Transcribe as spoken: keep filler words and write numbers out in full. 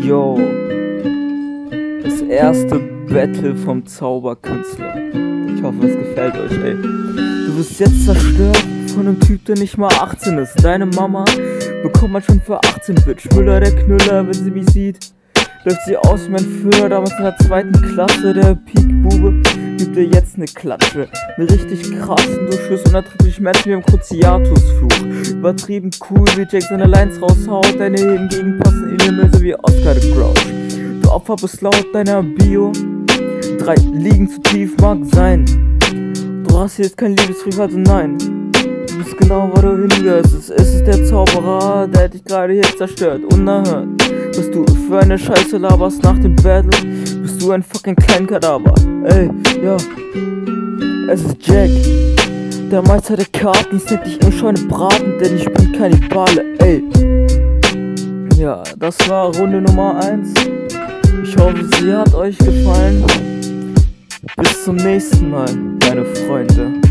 Yo, das erste Battle vom Zauberkünstler. Ich hoffe, es gefällt euch, ey. Du wirst jetzt zerstört von einem Typ, der nicht mal achtzehn ist. Deine Mama bekommt man schon für achtzehn, Bitch. Müller, der Knüller, wenn sie mich sieht, läuft sie aus wie mein Führer damals in der zweiten Klasse. Der Peak-Bube gibt dir jetzt ne Klatsche, ne richtig krassen Durchschuss und er tritt dich Schmerzen wie im Cruciatus-Fluch. Übertrieben cool, wie Jack seine Lines raushaut, deine hingegen passen in den Müll, so wie Oscar the Grouch. Du Opfer bist laut deiner Bio, drei liegen zu tief, mag sein. Du hast jetzt kein Liebesbrief, also nein. Du bist genau, wo du hingehörst. Es ist der Zauberer, der dich gerade hier zerstört. Unerhört, was du für eine Scheiße laberst nach dem Battle, bist du ein fucking Kleinkadaver. Ey, ja, es ist Jack, der Meister der Karten. Ich nenn dich im Scheune braten, denn ich bin Kannibale, ey. Ja, das war Runde Nummer eins. Ich hoffe, sie hat euch gefallen. Bis zum nächsten Mal, meine Freunde.